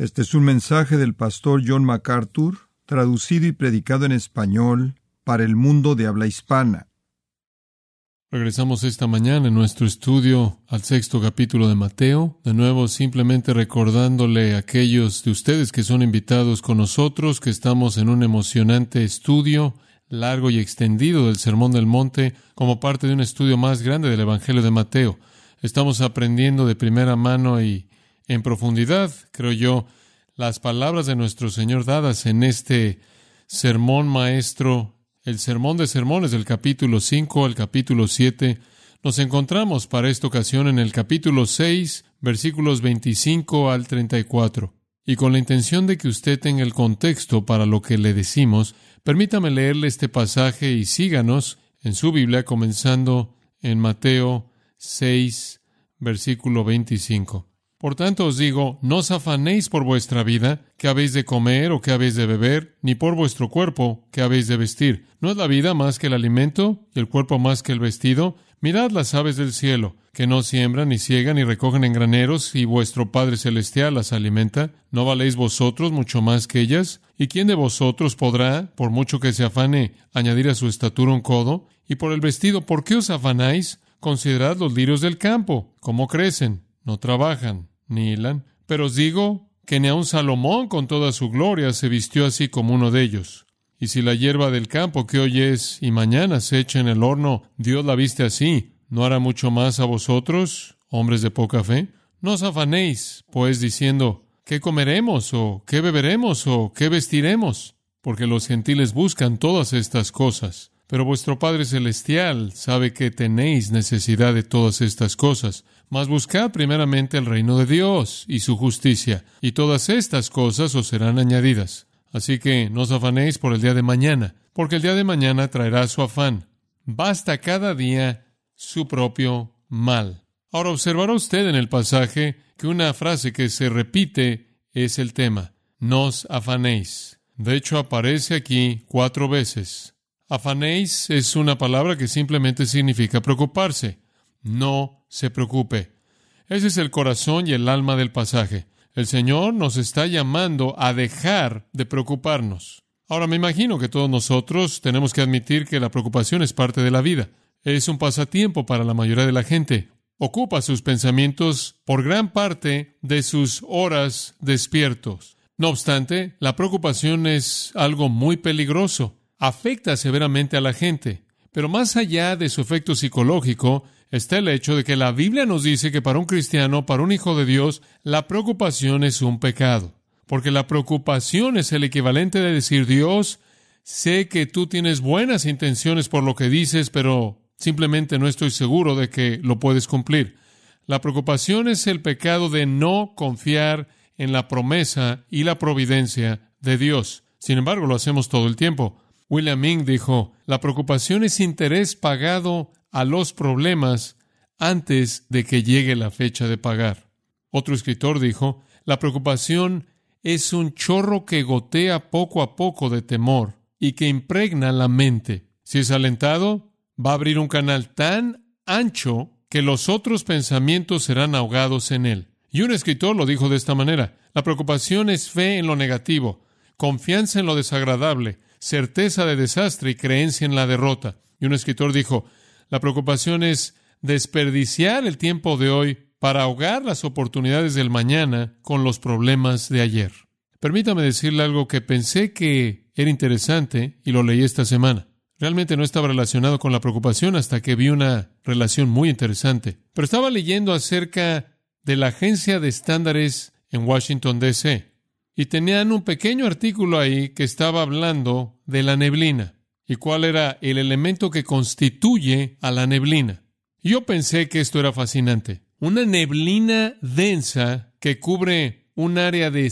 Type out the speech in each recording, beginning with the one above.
Este es un mensaje del pastor John MacArthur, traducido y predicado en español para el mundo de habla hispana. Regresamos esta mañana en nuestro estudio al 6º capítulo de Mateo. De nuevo, simplemente recordándole a aquellos de ustedes que son invitados con nosotros que estamos en un emocionante estudio largo y extendido del Sermón del Monte como parte de un estudio más grande del Evangelio de Mateo. Estamos aprendiendo de primera mano y en profundidad, creo yo, las palabras de nuestro Señor dadas en este sermón maestro, el sermón de sermones del capítulo 5 al capítulo 7. Nos encontramos para esta ocasión en el capítulo 6, versículos 25 al 34. Y con la intención de que usted tenga el contexto para lo que le decimos, permítame leerle este pasaje y síganos en su Biblia, comenzando en Mateo 6, versículo 25. Por tanto os digo, no os afanéis por vuestra vida, qué habéis de comer o qué habéis de beber, ni por vuestro cuerpo, qué habéis de vestir. ¿No es la vida más que el alimento, y el cuerpo más que el vestido? Mirad las aves del cielo, que no siembran, ni siegan, ni recogen en graneros, y vuestro Padre Celestial las alimenta. ¿No valéis vosotros mucho más que ellas? ¿Y quién de vosotros podrá, por mucho que se afane, añadir a su estatura un codo? Y por el vestido, ¿por qué os afanáis? Considerad los lirios del campo, cómo crecen, no trabajan ni hilan. Pero os digo que ni aun Salomón con toda su gloria se vistió así como uno de ellos. Y si la hierba del campo que hoy es y mañana se echa en el horno, Dios la viste así, ¿no hará mucho más a vosotros, hombres de poca fe? No os afanéis, pues, diciendo, ¿qué comeremos, o qué beberemos, o qué vestiremos? Porque los gentiles buscan todas estas cosas. Pero vuestro Padre Celestial sabe que tenéis necesidad de todas estas cosas. Mas buscad primeramente el reino de Dios y su justicia, y todas estas cosas os serán añadidas. Así que no os afanéis por el día de mañana, porque el día de mañana traerá su afán. Basta cada día su propio mal. Ahora observará usted en el pasaje que una frase que se repite es el tema. No os afanéis. De hecho, aparece aquí 4 veces. Afanéis es una palabra que simplemente significa preocuparse. No se preocupe. Ese es el corazón y el alma del pasaje. El Señor nos está llamando a dejar de preocuparnos. Ahora, me imagino que todos nosotros tenemos que admitir que la preocupación es parte de la vida. Es un pasatiempo para la mayoría de la gente. Ocupa sus pensamientos por gran parte de sus horas despiertos. No obstante, la preocupación es algo muy peligroso. Afecta severamente a la gente. Pero más allá de su efecto psicológico, está el hecho de que la Biblia nos dice que para un cristiano, para un hijo de Dios, la preocupación es un pecado. Porque la preocupación es el equivalente de decir, Dios, sé que tú tienes buenas intenciones por lo que dices, pero simplemente no estoy seguro de que lo puedes cumplir. La preocupación es el pecado de no confiar en la promesa y la providencia de Dios. Sin embargo, lo hacemos todo el tiempo. William Inge dijo, la preocupación es interés pagado a los problemas antes de que llegue la fecha de pagar. Otro escritor dijo, la preocupación es un chorro que gotea poco a poco de temor y que impregna la mente. Si es alentado, va a abrir un canal tan ancho que los otros pensamientos serán ahogados en él. Y un escritor lo dijo de esta manera, la preocupación es fe en lo negativo, confianza en lo desagradable, certeza de desastre y creencia en la derrota. Y un escritor dijo, la preocupación es desperdiciar el tiempo de hoy para ahogar las oportunidades del mañana con los problemas de ayer. Permítame decirle algo que pensé que era interesante y lo leí esta semana. Realmente no estaba relacionado con la preocupación hasta que vi una relación muy interesante. Pero estaba leyendo acerca de la agencia de estándares en Washington, D.C., y tenían un pequeño artículo ahí que estaba hablando de la neblina y cuál era el elemento que constituye a la neblina. Y yo pensé que esto era fascinante. Una neblina densa que cubre un área de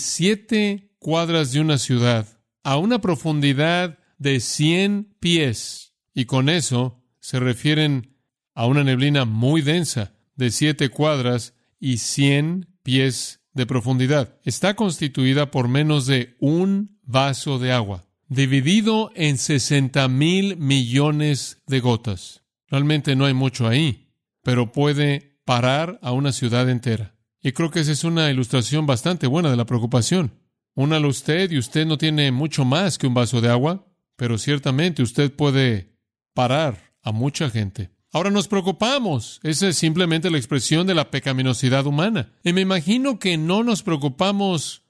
7 cuadras de una ciudad a una profundidad de 100 pies. Y con eso se refieren a una neblina muy densa de 7 cuadras y 100 pies de profundidad. Está constituida por menos de un vaso de agua, dividido en 60,000 millones de gotas. Realmente no hay mucho ahí, pero puede parar a una ciudad entera. Y creo que esa es una ilustración bastante buena de la preocupación. Únalo usted y usted no tiene mucho más que un vaso de agua, pero ciertamente usted puede parar a mucha gente. Ahora nos preocupamos. Esa es simplemente la expresión de la pecaminosidad humana. Y me imagino que no nos preocupamos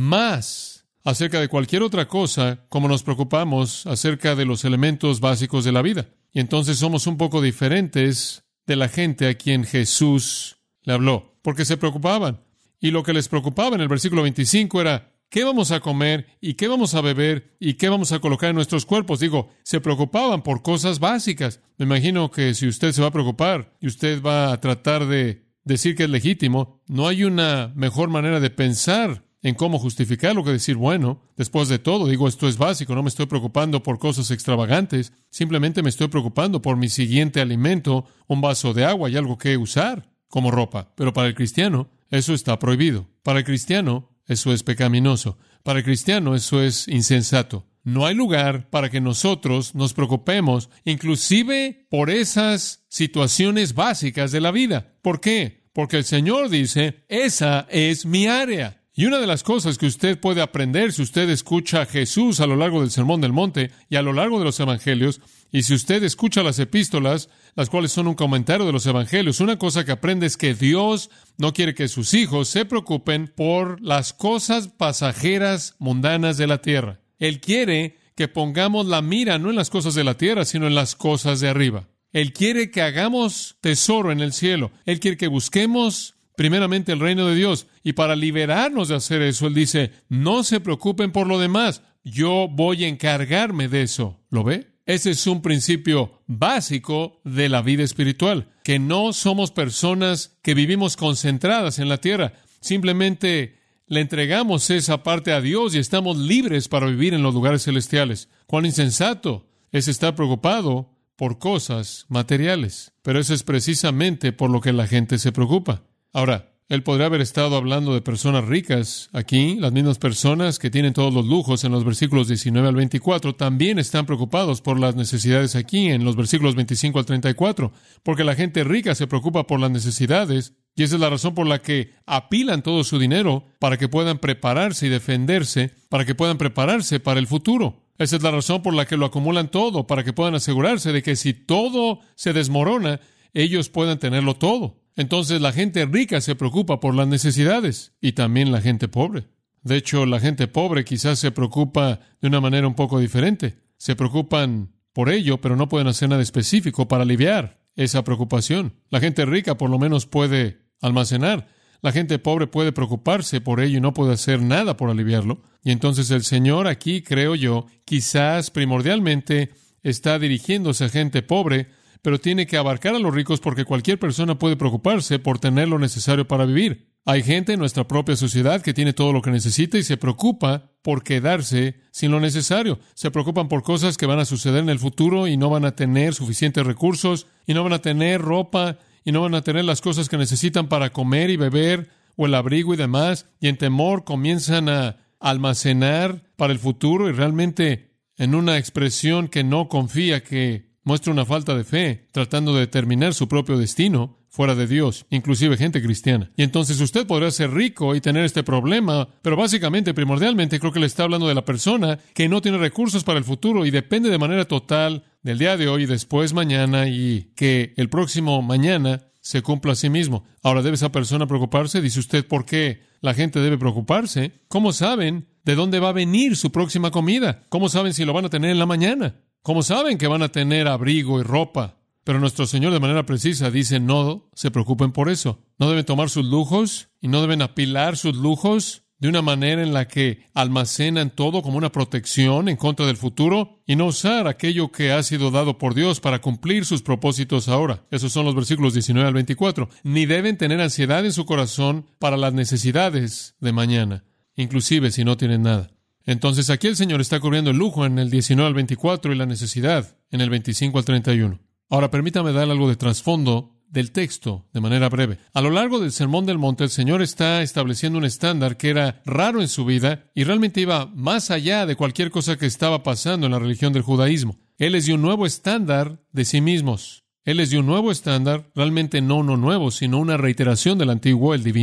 más acerca de cualquier otra cosa como nos preocupamos acerca de los elementos básicos de la vida. Y entonces somos un poco diferentes de la gente a quien Jesús le habló, porque se preocupaban. Y lo que les preocupaba en el versículo 25 era: ¿qué vamos a comer? ¿Y qué vamos a beber? ¿Y qué vamos a colocar en nuestros cuerpos? Se preocupaban por cosas básicas. Me imagino que si usted se va a preocupar y usted va a tratar de decir que es legítimo, no hay una mejor manera de pensar en cómo justificarlo que decir, bueno, después de todo, esto es básico, no me estoy preocupando por cosas extravagantes, simplemente me estoy preocupando por mi siguiente alimento, un vaso de agua y algo que usar como ropa. Pero para el cristiano, eso está prohibido. Para el cristiano, eso es pecaminoso. Para el cristiano, eso es insensato. No hay lugar para que nosotros nos preocupemos, inclusive por esas situaciones básicas de la vida. ¿Por qué? Porque el Señor dice, esa es mi área. Y una de las cosas que usted puede aprender si usted escucha a Jesús a lo largo del Sermón del Monte y a lo largo de los Evangelios, y si usted escucha las epístolas, las cuales son un comentario de los Evangelios, una cosa que aprende es que Dios no quiere que sus hijos se preocupen por las cosas pasajeras mundanas de la tierra. Él quiere que pongamos la mira no en las cosas de la tierra, sino en las cosas de arriba. Él quiere que hagamos tesoro en el cielo. Él quiere que busquemos primeramente el reino de Dios. Y para liberarnos de hacer eso, Él dice, no se preocupen por lo demás. Yo voy a encargarme de eso. ¿Lo ve? Ese es un principio básico de la vida espiritual. Que no somos personas que vivimos concentradas en la tierra. Simplemente le entregamos esa parte a Dios y estamos libres para vivir en los lugares celestiales. Cuán insensato es estar preocupado por cosas materiales. Pero eso es precisamente por lo que la gente se preocupa. Ahora, él podría haber estado hablando de personas ricas aquí. Las mismas personas que tienen todos los lujos en los versículos 19 al 24 también están preocupados por las necesidades aquí en los versículos 25 al 34, porque la gente rica se preocupa por las necesidades y esa es la razón por la que apilan todo su dinero para que puedan prepararse y defenderse, para que puedan prepararse para el futuro. Esa es la razón por la que lo acumulan todo, para que puedan asegurarse de que si todo se desmorona, ellos puedan tenerlo todo. Entonces la gente rica se preocupa por las necesidades y también la gente pobre. De hecho, la gente pobre quizás se preocupa de una manera un poco diferente. Se preocupan por ello, pero no pueden hacer nada específico para aliviar esa preocupación. La gente rica por lo menos puede almacenar. La gente pobre puede preocuparse por ello y no puede hacer nada por aliviarlo. Y entonces el Señor aquí, creo yo, quizás primordialmente está dirigiéndose a gente pobre, pero tiene que abarcar a los ricos porque cualquier persona puede preocuparse por tener lo necesario para vivir. Hay gente en nuestra propia sociedad que tiene todo lo que necesita y se preocupa por quedarse sin lo necesario. Se preocupan por cosas que van a suceder en el futuro y no van a tener suficientes recursos y no van a tener ropa y no van a tener las cosas que necesitan para comer y beber o el abrigo y demás. Y en temor comienzan a almacenar para el futuro y realmente en una expresión que no confía, que muestra una falta de fe, tratando de determinar su propio destino fuera de Dios, inclusive gente cristiana. Y entonces usted podrá ser rico y tener este problema, pero básicamente, primordialmente, creo que le está hablando de la persona que no tiene recursos para el futuro y depende de manera total del día de hoy y después mañana y que el próximo mañana se cumpla a sí mismo. Ahora, ¿debe esa persona preocuparse? Dice usted, ¿por qué la gente debe preocuparse? ¿Cómo saben de dónde va a venir su próxima comida? ¿Cómo saben si lo van a tener en la mañana? ¿Cómo saben que van a tener abrigo y ropa? Pero nuestro Señor de manera precisa dice, no se preocupen por eso. No deben tomar sus lujos y no deben apilar sus lujos de una manera en la que almacenan todo como una protección en contra del futuro y no usar aquello que ha sido dado por Dios para cumplir sus propósitos ahora. Esos son los versículos 19 al 24. Ni deben tener ansiedad en su corazón para las necesidades de mañana, inclusive si no tienen nada. Entonces aquí el Señor está cubriendo el lujo en el 19 al 24 y la necesidad en el 25 al 31. Ahora permítame dar algo de trasfondo del texto de manera breve. A lo largo del Sermón del Monte, el Señor está estableciendo un estándar que era raro en su vida y realmente iba más allá de cualquier cosa que estaba pasando en la religión del judaísmo. Él les dio un nuevo estándar de sí mismos. Él les dio un nuevo estándar, realmente no uno nuevo, sino una reiteración del antiguo, el divino.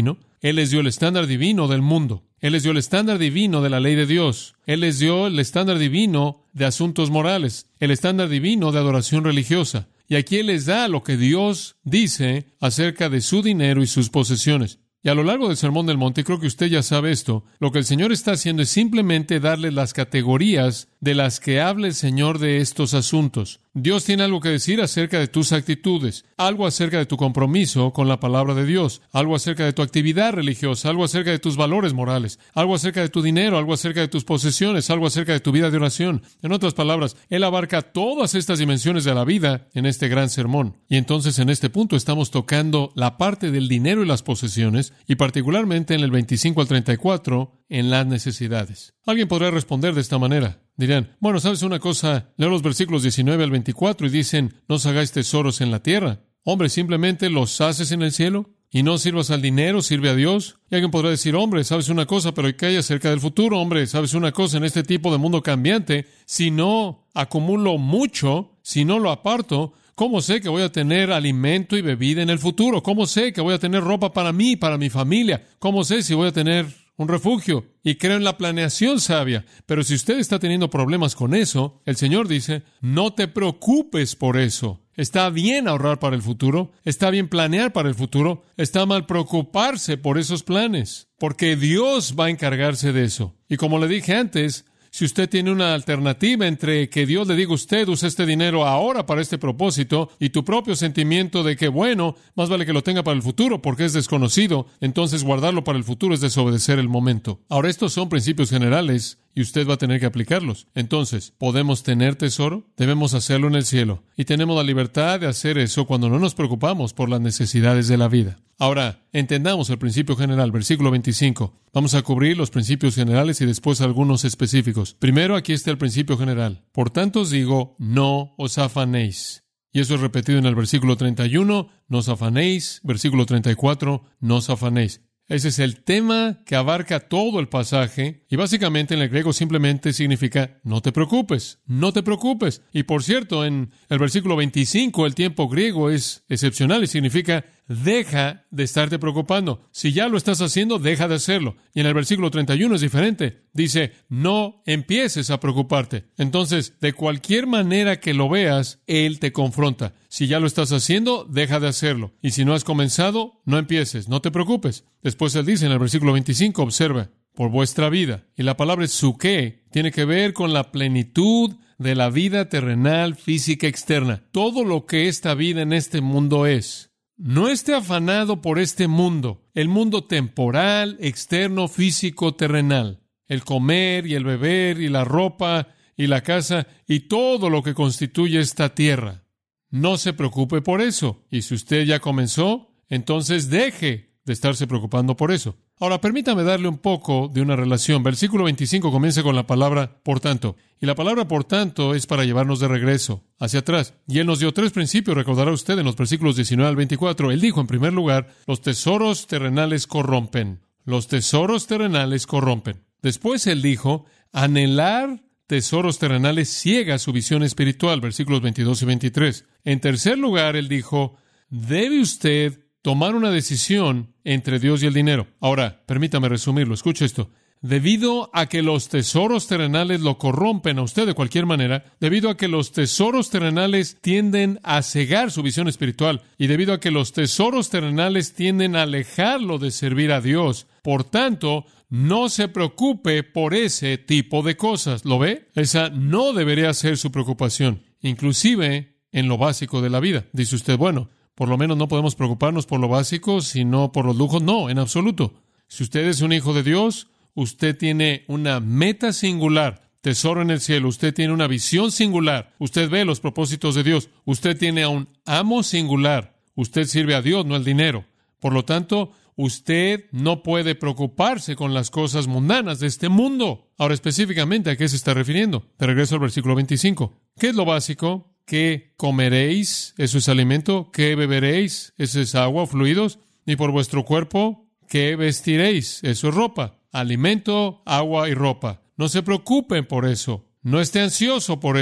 Él les dio el estándar divino del mundo. Él les dio el estándar divino de la ley de Dios. Él les dio el estándar divino de asuntos morales, el estándar divino de adoración religiosa. Y aquí Él les da lo que Dios dice acerca de su dinero y sus posesiones. Y a lo largo del Sermón del Monte, creo que usted ya sabe esto, lo que el Señor está haciendo es simplemente darle las categorías de las que habla el Señor de estos asuntos. Dios tiene algo que decir acerca de tus actitudes, algo acerca de tu compromiso con la palabra de Dios, algo acerca de tu actividad religiosa, algo acerca de tus valores morales, algo acerca de tu dinero, algo acerca de tus posesiones, algo acerca de tu vida de oración. En otras palabras, Él abarca todas estas dimensiones de la vida en este gran sermón. Y entonces en este punto estamos tocando la parte del dinero y las posesiones, y particularmente en el 25 al 34, en las necesidades. Alguien podrá responder de esta manera. Dirán, bueno, ¿sabes una cosa? Leo los versículos 19 al 24 y dicen, no os hagáis tesoros en la tierra. Hombre, simplemente los haces en el cielo y no sirvas al dinero, sirve a Dios. Y alguien podrá decir, hombre, ¿sabes una cosa? Pero ¿qué hay acerca del futuro? Hombre, ¿sabes una cosa? En este tipo de mundo cambiante, si no acumulo mucho, si no lo aparto, ¿cómo sé que voy a tener alimento y bebida en el futuro? ¿Cómo sé que voy a tener ropa para mí, para mi familia? ¿Cómo sé si voy a tener un refugio? Y creo en la planeación sabia. Pero si usted está teniendo problemas con eso, el Señor dice, no te preocupes por eso. Está bien ahorrar para el futuro, está bien planear para el futuro, está mal preocuparse por esos planes, porque Dios va a encargarse de eso. Y como le dije antes, si usted tiene una alternativa entre que Dios le diga a usted, use este dinero ahora para este propósito, y tu propio sentimiento de que, bueno, más vale que lo tenga para el futuro porque es desconocido, entonces guardarlo para el futuro es desobedecer el momento. Ahora, estos son principios generales y usted va a tener que aplicarlos. Entonces, ¿podemos tener tesoro? Debemos hacerlo en el cielo. Y tenemos la libertad de hacer eso cuando no nos preocupamos por las necesidades de la vida. Ahora, entendamos el principio general, versículo 25. Vamos a cubrir los principios generales y después algunos específicos. Primero, aquí está el principio general. Por tanto os digo, no os afanéis. Y eso es repetido en el versículo 31, no os afanéis. Versículo 34, no os afanéis. Ese es el tema que abarca todo el pasaje y básicamente en el griego simplemente significa no te preocupes, no te preocupes. Y por cierto, en el versículo 25 el tiempo griego es excepcional y significa deja de estarte preocupando. Si ya lo estás haciendo, deja de hacerlo. Y en el versículo 31 es diferente. Dice, no empieces a preocuparte. Entonces, de cualquier manera que lo veas, Él te confronta. Si ya lo estás haciendo, deja de hacerlo. Y si no has comenzado, no empieces, no te preocupes. Después Él dice en el versículo 25, observa, por vuestra vida. Y la palabra psuké tiene que ver con la plenitud de la vida terrenal, física, externa. Todo lo que esta vida en este mundo es. No esté afanado por este mundo, el mundo temporal, externo, físico, terrenal. El comer y el beber y la ropa y la casa y todo lo que constituye esta tierra. No se preocupe por eso. Y si usted ya comenzó, entonces deje de estarse preocupando por eso. Ahora, permítame darle un poco de una relación. Versículo 25 comienza con la palabra por tanto. Y la palabra por tanto es para llevarnos de regreso, hacia atrás. Y Él nos dio 3 principios, recordará usted, en los versículos 19 al 24. Él dijo, en primer lugar, los tesoros terrenales corrompen. Los tesoros terrenales corrompen. Después Él dijo, anhelar tesoros terrenales ciega su visión espiritual, versículos 22 y 23. En tercer lugar, Él dijo, debe usted tomar una decisión entre Dios y el dinero. Ahora, permítame resumirlo. Escuche esto. Debido a que los tesoros terrenales lo corrompen a usted de cualquier manera, debido a que los tesoros terrenales tienden a cegar su visión espiritual, y debido a que los tesoros terrenales tienden a alejarlo de servir a Dios, por tanto, no se preocupe por ese tipo de cosas. ¿Lo ve? Esa no debería ser su preocupación, inclusive en lo básico de la vida. Dice usted, bueno, por lo menos no podemos preocuparnos por lo básico, sino por los lujos. No, en absoluto. Si usted es un hijo de Dios, usted tiene una meta singular, tesoro en el cielo. Usted tiene una visión singular. Usted ve los propósitos de Dios. Usted tiene a un amo singular. Usted sirve a Dios, no al dinero. Por lo tanto, usted no puede preocuparse con las cosas mundanas de este mundo. Ahora, específicamente, ¿a qué se está refiriendo? De regreso al versículo 25. ¿Qué es lo básico? ¿Qué comeréis? Eso es alimento. ¿Qué beberéis? Eso es agua o fluidos. Y por vuestro cuerpo, ¿qué vestiréis? Eso es ropa. Alimento, agua y ropa. No se preocupen por eso. No esté ansioso por eso.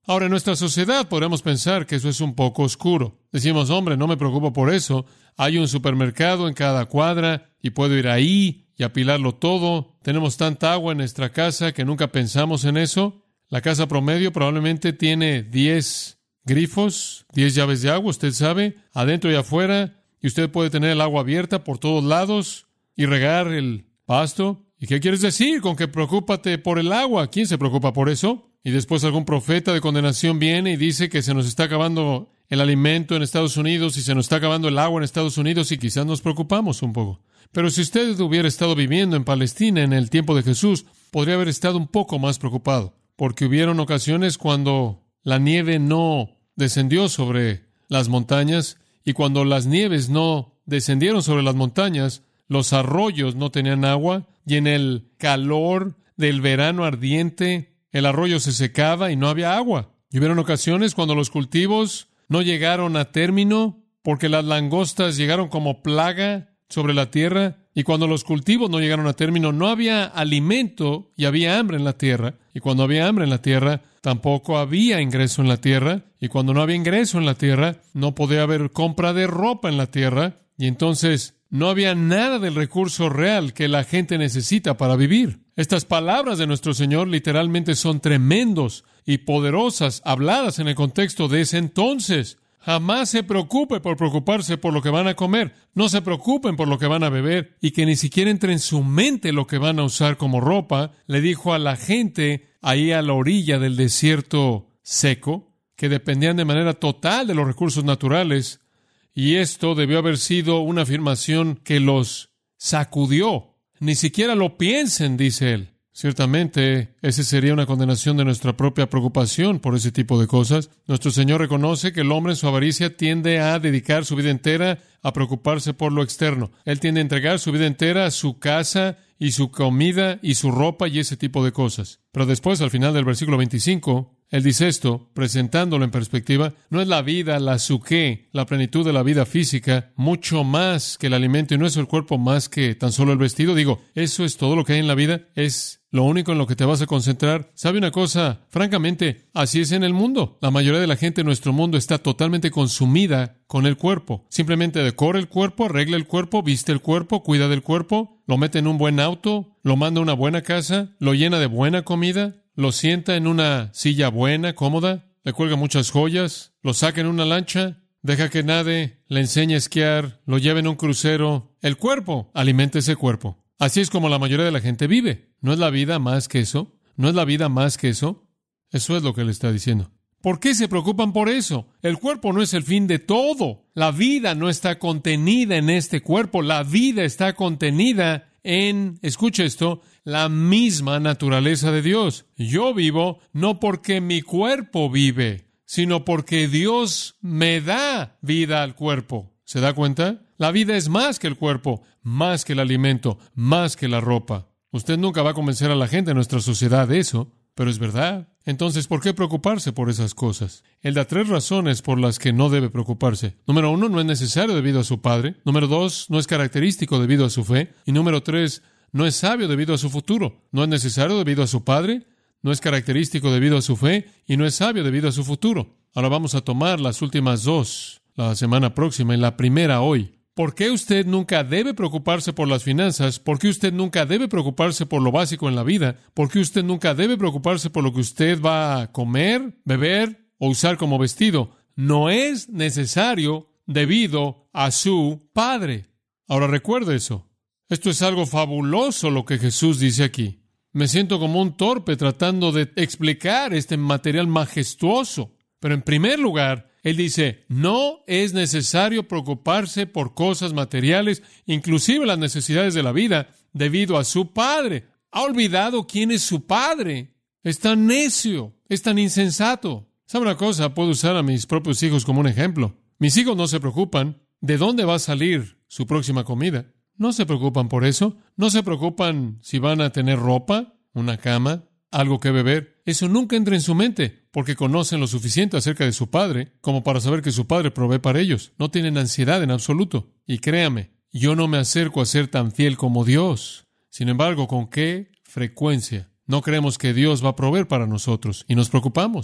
Ahora, en nuestra sociedad podríamos pensar que eso es un poco oscuro. Decimos, hombre, no me preocupo por eso. Hay un supermercado en cada cuadra y puedo ir ahí y apilarlo todo. Tenemos tanta agua en nuestra casa que nunca pensamos en eso. La casa promedio probablemente tiene 10 grifos, 10 llaves de agua, usted sabe, adentro y afuera, y usted puede tener el agua abierta por todos lados y regar el pasto. ¿Y qué quieres decir con que preocúpate por el agua? ¿Quién se preocupa por eso? Y después algún profeta de condenación viene y dice que se nos está acabando el alimento en Estados Unidos y se nos está acabando el agua en Estados Unidos y quizás nos preocupamos un poco. Pero si usted hubiera estado viviendo en Palestina en el tiempo de Jesús, podría haber estado un poco más preocupado, porque hubieron ocasiones cuando la nieve no descendió sobre las montañas y cuando las nieves no descendieron sobre las montañas, los arroyos no tenían agua y en el calor del verano ardiente el arroyo se secaba y no había agua. Y hubieron ocasiones cuando los cultivos no llegaron a término porque las langostas llegaron como plaga sobre la tierra, y cuando los cultivos no llegaron a término, no había alimento y había hambre en la tierra. Y cuando había hambre en la tierra, tampoco había ingreso en la tierra. Y cuando no había ingreso en la tierra, no podía haber compra de ropa en la tierra. Y entonces no había nada del recurso real que la gente necesita para vivir. Estas palabras de nuestro Señor literalmente son tremendos y poderosas, habladas en el contexto de ese entonces. Jamás se preocupe por preocuparse por lo que van a comer. No se preocupen por lo que van a beber y que ni siquiera entre en su mente lo que van a usar como ropa. Le dijo a la gente ahí a la orilla del desierto seco, que dependían de manera total de los recursos naturales. Y esto debió haber sido una afirmación que los sacudió. Ni siquiera lo piensen, dice él. Ciertamente, esa sería una condenación de nuestra propia preocupación por ese tipo de cosas. Nuestro Señor reconoce que el hombre en su avaricia tiende a dedicar su vida entera a preocuparse por lo externo. Él tiende a entregar su vida entera a su casa y su comida y su ropa y ese tipo de cosas. Pero después, al final del versículo 25, él dice esto, presentándolo en perspectiva: no es la vida, la psuké, la plenitud de la vida física, mucho más que el alimento, y no es el cuerpo más que tan solo el vestido. Digo, eso es todo lo que hay en la vida, es lo único en lo que te vas a concentrar. ¿Sabe una cosa? Francamente, así es en el mundo. La mayoría de la gente en nuestro mundo está totalmente consumida con el cuerpo. Simplemente decora el cuerpo, arregla el cuerpo, viste el cuerpo, cuida del cuerpo, lo mete en un buen auto, lo manda a una buena casa, lo llena de buena comida, lo sienta en una silla buena, cómoda, le cuelga muchas joyas, lo saca en una lancha, deja que nade, le enseña a esquiar, lo lleva en un crucero. El cuerpo alimenta ese cuerpo. Así es como la mayoría de la gente vive. ¿No es la vida más que eso? ¿No es la vida más que eso? Eso es lo que le está diciendo. ¿Por qué se preocupan por eso? El cuerpo no es el fin de todo. La vida no está contenida en este cuerpo. La vida está contenida en, escuche esto, la misma naturaleza de Dios. Yo vivo no porque mi cuerpo vive, sino porque Dios me da vida al cuerpo. ¿Se da cuenta? La vida es más que el cuerpo, más que el alimento, más que la ropa. Usted nunca va a convencer a la gente en nuestra sociedad de eso, pero es verdad. Entonces, ¿por qué preocuparse por esas cosas? Él da 3 razones por las que no debe preocuparse. Número 1, no es necesario debido a su padre. Número 2, no es característico debido a su fe. Y número 3, no es sabio debido a su futuro. No es necesario debido a su padre, no es característico debido a su fe, y no es sabio debido a su futuro. Ahora vamos a tomar las últimas 2 la semana próxima y la primera hoy. ¿Por qué usted nunca debe preocuparse por las finanzas? ¿Por qué usted nunca debe preocuparse por lo básico en la vida? ¿Por qué usted nunca debe preocuparse por lo que usted va a comer, beber o usar como vestido? No es necesario debido a su Padre. Ahora recuerde eso. Esto es algo fabuloso lo que Jesús dice aquí. Me siento como un torpe tratando de explicar este material majestuoso. Pero en primer lugar, Él dice, no es necesario preocuparse por cosas materiales, inclusive las necesidades de la vida, debido a su Padre. ¿Ha olvidado quién es su Padre? Es tan necio, es tan insensato. ¿Sabe una cosa? Puedo usar a mis propios hijos como un ejemplo. Mis hijos no se preocupan de dónde va a salir su próxima comida. No se preocupan por eso. No se preocupan si van a tener ropa, una cama, algo que beber. Eso nunca entra en su mente, porque conocen lo suficiente acerca de su Padre como para saber que su Padre provee para ellos. No tienen ansiedad en absoluto. Y créame, yo no me acerco a ser tan fiel como Dios. Sin embargo, ¿con qué frecuencia no creemos que Dios va a proveer para nosotros? Y nos preocupamos.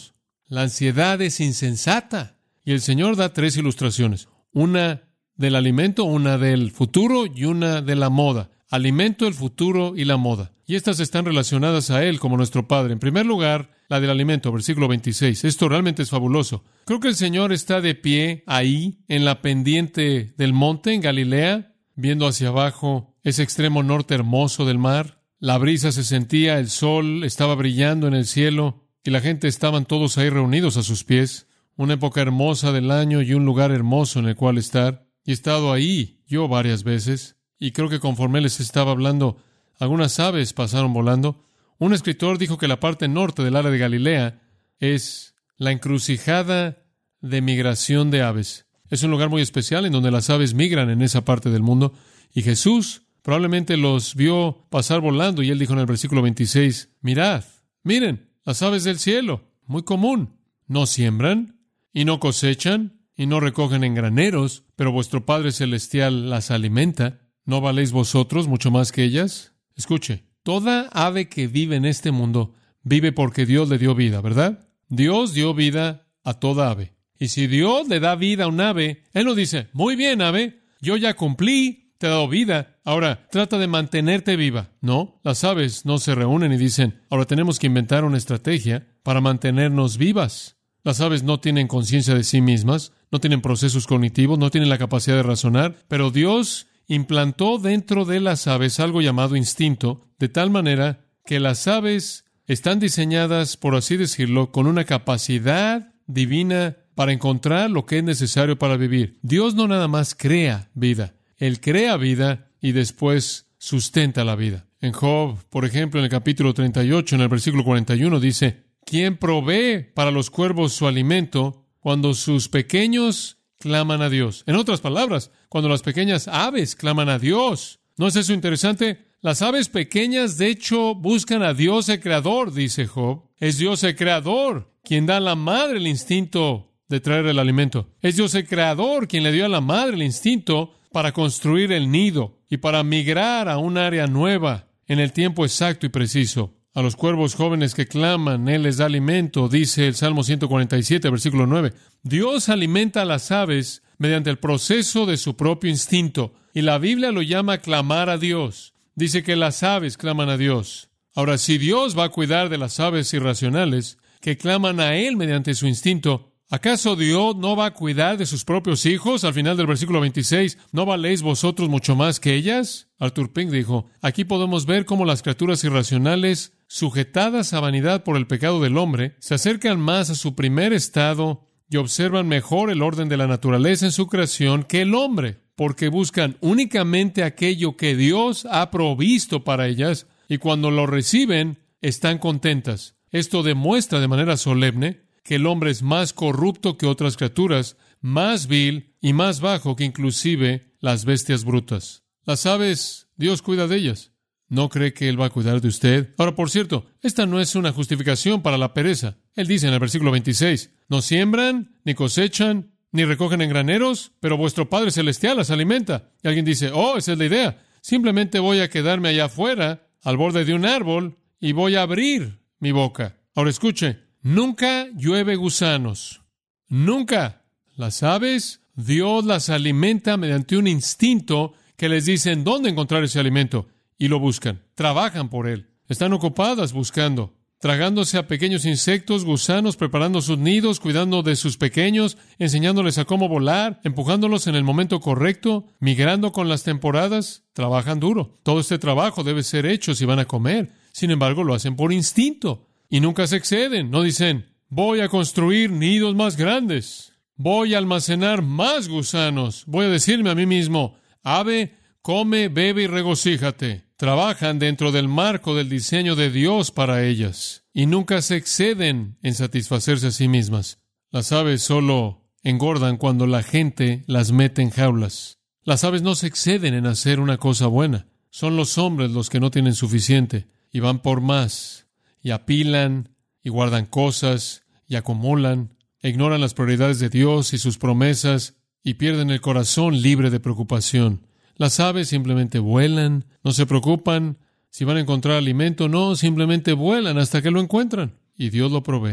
La ansiedad es insensata. Y el Señor da 3 ilustraciones. Una del alimento, una del futuro y una de la moda. Alimento, el futuro y la moda. Y estas están relacionadas a Él como nuestro Padre. En primer lugar, la del alimento, versículo 26. Esto realmente es fabuloso. Creo que el Señor está de pie ahí, en la pendiente del monte, en Galilea, viendo hacia abajo ese extremo norte hermoso del mar. La brisa se sentía, el sol estaba brillando en el cielo, y la gente estaban todos ahí reunidos a sus pies. Una época hermosa del año y un lugar hermoso en el cual estar. Y he estado ahí yo varias veces. Y creo que conforme les estaba hablando, algunas aves pasaron volando. Un escritor dijo que la parte norte del área de Galilea es la encrucijada de migración de aves. Es un lugar muy especial en donde las aves migran en esa parte del mundo. Y Jesús probablemente los vio pasar volando y Él dijo en el versículo 26, mirad, miren, las aves del cielo, muy común. No siembran y no cosechan y no recogen en graneros, pero vuestro Padre Celestial las alimenta. ¿No valéis vosotros mucho más que ellas? Escuche, toda ave que vive en este mundo vive porque Dios le dio vida, ¿verdad? Dios dio vida a toda ave. Y si Dios le da vida a un ave, Él no dice, muy bien, ave, yo ya cumplí, te he dado vida, ahora trata de mantenerte viva. No, las aves no se reúnen y dicen, ahora tenemos que inventar una estrategia para mantenernos vivas. Las aves no tienen conciencia de sí mismas, no tienen procesos cognitivos, no tienen la capacidad de razonar, pero Dios implantó dentro de las aves algo llamado instinto, de tal manera que las aves están diseñadas, por así decirlo, con una capacidad divina para encontrar lo que es necesario para vivir. Dios no nada más crea vida, Él crea vida y después sustenta la vida. En Job, por ejemplo, en el capítulo 38, en el versículo 41, dice, ¿quién provee para los cuervos su alimento cuando sus pequeños claman a Dios? En otras palabras, cuando las pequeñas aves claman a Dios. ¿No es eso interesante? Las aves pequeñas, de hecho, buscan a Dios el Creador, dice Job. Es Dios el Creador quien da a la madre el instinto de traer el alimento. Es Dios el Creador quien le dio a la madre el instinto para construir el nido y para migrar a un área nueva en el tiempo exacto y preciso. A los cuervos jóvenes que claman, Él les da alimento, dice el Salmo 147, versículo 9. Dios alimenta a las aves mediante el proceso de su propio instinto, y la Biblia lo llama clamar a Dios. Dice que las aves claman a Dios. Ahora, si Dios va a cuidar de las aves irracionales que claman a Él mediante su instinto, ¿acaso Dios no va a cuidar de sus propios hijos? Al final del versículo 26, ¿no valéis vosotros mucho más que ellas? Arthur Pink dijo, aquí podemos ver cómo las criaturas irracionales, sujetadas a vanidad por el pecado del hombre, se acercan más a su primer estado y observan mejor el orden de la naturaleza en su creación que el hombre, porque buscan únicamente aquello que Dios ha provisto para ellas, y cuando lo reciben, están contentas. Esto demuestra de manera solemne que el hombre es más corrupto que otras criaturas, más vil y más bajo que inclusive las bestias brutas. Las aves, Dios cuida de ellas. ¿No cree que Él va a cuidar de usted? Ahora, por cierto, esta no es una justificación para la pereza. Él dice en el versículo 26, no siembran, ni cosechan, ni recogen en graneros, pero vuestro Padre Celestial las alimenta. Y alguien dice, esa es la idea. Simplemente voy a quedarme allá afuera, al borde de un árbol, y voy a abrir mi boca. Ahora escuche, nunca llueve gusanos. Nunca. Las aves, Dios las alimenta mediante un instinto que les dice en dónde encontrar ese alimento. Y lo buscan, trabajan por él, están ocupadas buscando, tragándose a pequeños insectos, gusanos, preparando sus nidos, cuidando de sus pequeños, enseñándoles a cómo volar, empujándolos en el momento correcto, migrando con las temporadas. Trabajan duro. Todo este trabajo debe ser hecho si van a comer. Sin embargo, lo hacen por instinto y nunca se exceden. No dicen, voy a construir nidos más grandes, voy a almacenar más gusanos, voy a decirme a mí mismo, ave, come, bebe y regocíjate. Trabajan dentro del marco del diseño de Dios para ellas y nunca se exceden en satisfacerse a sí mismas. Las aves solo engordan cuando la gente las mete en jaulas. Las aves no se exceden en hacer una cosa buena. Son los hombres los que no tienen suficiente y van por más y apilan y guardan cosas y acumulan, e ignoran las prioridades de Dios y sus promesas y pierden el corazón libre de preocupación. Las aves simplemente vuelan, no se preocupan si van a encontrar alimento, no, simplemente vuelan hasta que lo encuentran. Y Dios lo provee.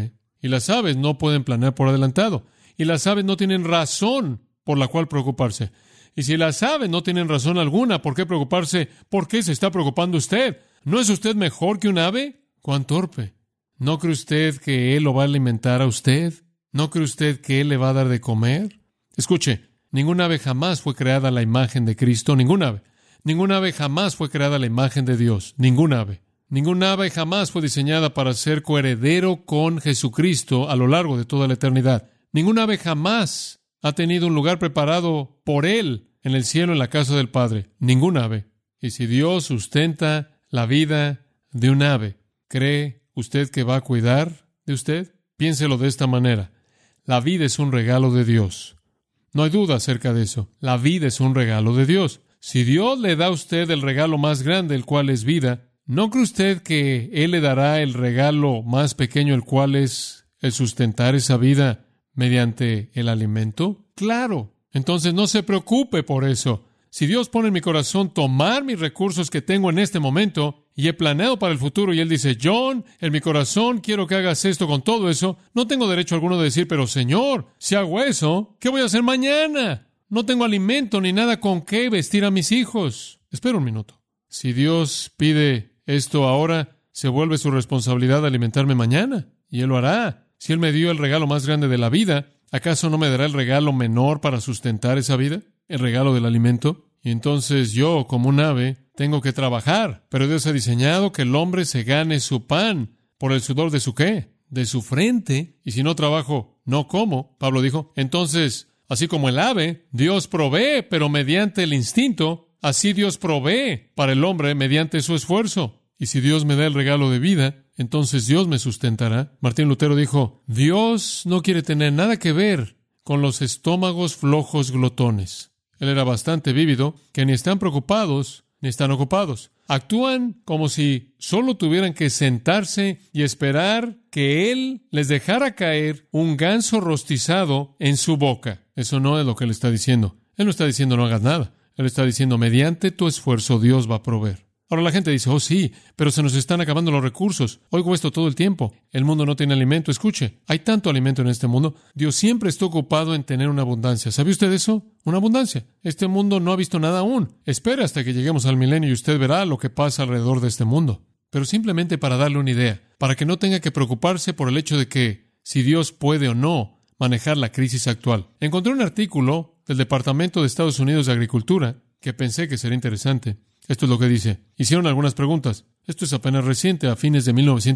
Y las aves no pueden planear por adelantado. Y las aves no tienen razón por la cual preocuparse. Y si las aves no tienen razón alguna por qué preocuparse, ¿por qué se está preocupando usted? ¿No es usted mejor que un ave? ¡Cuán torpe! ¿No cree usted que Él lo va a alimentar a usted? ¿No cree usted que Él le va a dar de comer? Escuche, ninguna ave jamás fue creada a la imagen de Cristo, ninguna ave. Ninguna ave jamás fue creada a la imagen de Dios, ninguna ave. Ninguna ave jamás fue diseñada para ser coheredero con Jesucristo a lo largo de toda la eternidad. Ninguna ave jamás ha tenido un lugar preparado por Él en el cielo, en la casa del Padre. Ninguna ave. Y si Dios sustenta la vida de un ave, ¿cree usted que va a cuidar de usted? Piénselo de esta manera. La vida es un regalo de Dios. No hay duda acerca de eso. La vida es un regalo de Dios. Si Dios le da a usted el regalo más grande, el cual es vida, ¿no cree usted que Él le dará el regalo más pequeño, el cual es el sustentar esa vida mediante el alimento? Claro. Entonces no se preocupe por eso. Si Dios pone en mi corazón tomar mis recursos que tengo en este momento y he planeado para el futuro y Él dice, John, en mi corazón quiero que hagas esto con todo eso, no tengo derecho alguno de decir, pero Señor, si hago eso, ¿qué voy a hacer mañana? No tengo alimento ni nada con qué vestir a mis hijos. Espera un minuto. Si Dios pide esto ahora, se vuelve su responsabilidad alimentarme mañana, y Él lo hará. Si Él me dio el regalo más grande de la vida, ¿acaso no me dará el regalo menor para sustentar esa vida? El regalo del alimento. Y entonces yo, como un ave, tengo que trabajar. Pero Dios ha diseñado que el hombre se gane su pan por el sudor de su ¿qué? De su frente. Y si no trabajo, no como. Pablo dijo, entonces, así como el ave, Dios provee, pero mediante el instinto. Así Dios provee para el hombre mediante su esfuerzo. Y si Dios me da el regalo de vida, entonces Dios me sustentará. Martín Lutero dijo, Dios no quiere tener nada que ver con los estómagos flojos glotones. Él era bastante vívido, que ni están preocupados ni están ocupados. Actúan como si solo tuvieran que sentarse y esperar que Él les dejara caer un ganso rostizado en su boca. Eso no es lo que Él está diciendo. Él no está diciendo no hagas nada. Él está diciendo, mediante tu esfuerzo Dios va a proveer. Ahora la gente dice, oh sí, pero se nos están acabando los recursos. Oigo esto todo el tiempo. El mundo no tiene alimento. Escuche, hay tanto alimento en este mundo. Dios siempre está ocupado en tener una abundancia. ¿Sabe usted eso? Una abundancia. Este mundo no ha visto nada aún. Espere hasta que lleguemos al milenio y usted verá lo que pasa alrededor de este mundo. Pero simplemente para darle una idea, para que no tenga que preocuparse por el hecho de que si Dios puede o no manejar la crisis actual. Encontré un artículo del Departamento de Estados Unidos de Agricultura que pensé que sería interesante. Esto es lo que dice. Hicieron algunas preguntas. Esto es apenas reciente, a fines de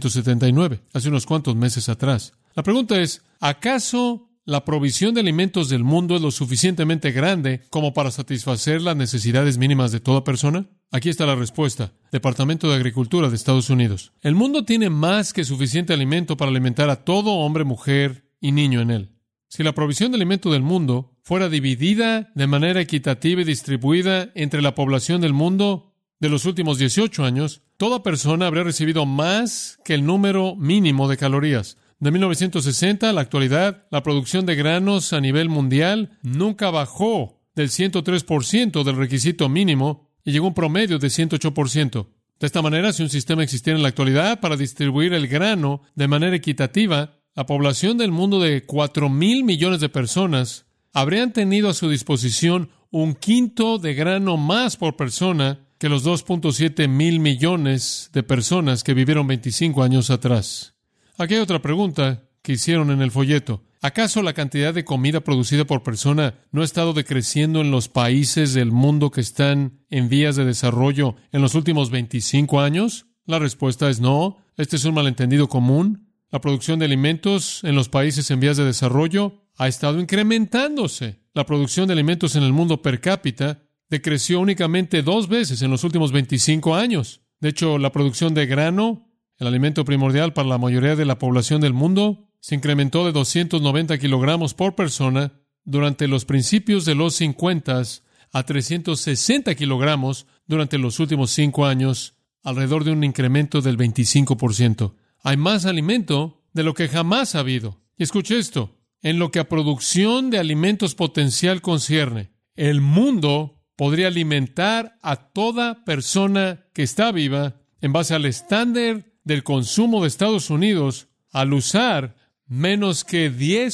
1979, hace unos cuantos meses atrás. La pregunta es, ¿acaso la provisión de alimentos del mundo es lo suficientemente grande como para satisfacer las necesidades mínimas de toda persona? Aquí está la respuesta. Departamento de Agricultura de Estados Unidos. El mundo tiene más que suficiente alimento para alimentar a todo hombre, mujer y niño en él. Si la provisión de alimento del mundo fuera dividida de manera equitativa y distribuida entre la población del mundo de los últimos 18 años, toda persona habría recibido más que el número mínimo de calorías. De 1960 a la actualidad, la producción de granos a nivel mundial nunca bajó del 103% del requisito mínimo y llegó a un promedio de 108%. De esta manera, si un sistema existiera en la actualidad para distribuir el grano de manera equitativa, la población del mundo de 4,000 millones de personas habrían tenido a su disposición un quinto de grano más por persona que los 2.7 mil millones de personas que vivieron 25 años atrás. Aquí hay otra pregunta que hicieron en el folleto. ¿Acaso la cantidad de comida producida por persona no ha estado decreciendo en los países del mundo que están en vías de desarrollo en los últimos 25 años? La respuesta es no. Este es un malentendido común. La producción de alimentos en los países en vías de desarrollo ha estado incrementándose. La producción de alimentos en el mundo per cápita decreció únicamente 2 veces en los últimos 25 años. De hecho, la producción de grano, el alimento primordial para la mayoría de la población del mundo, se incrementó de 290 kilogramos por persona durante los principios de los 50 a 360 kilogramos durante los últimos 5 años, alrededor de un incremento del 25%. Hay más alimento de lo que jamás ha habido. Y escuche esto, en lo que a producción de alimentos potencial concierne, el mundo podría alimentar a toda persona que está viva en base al estándar del consumo de Estados Unidos al usar menos que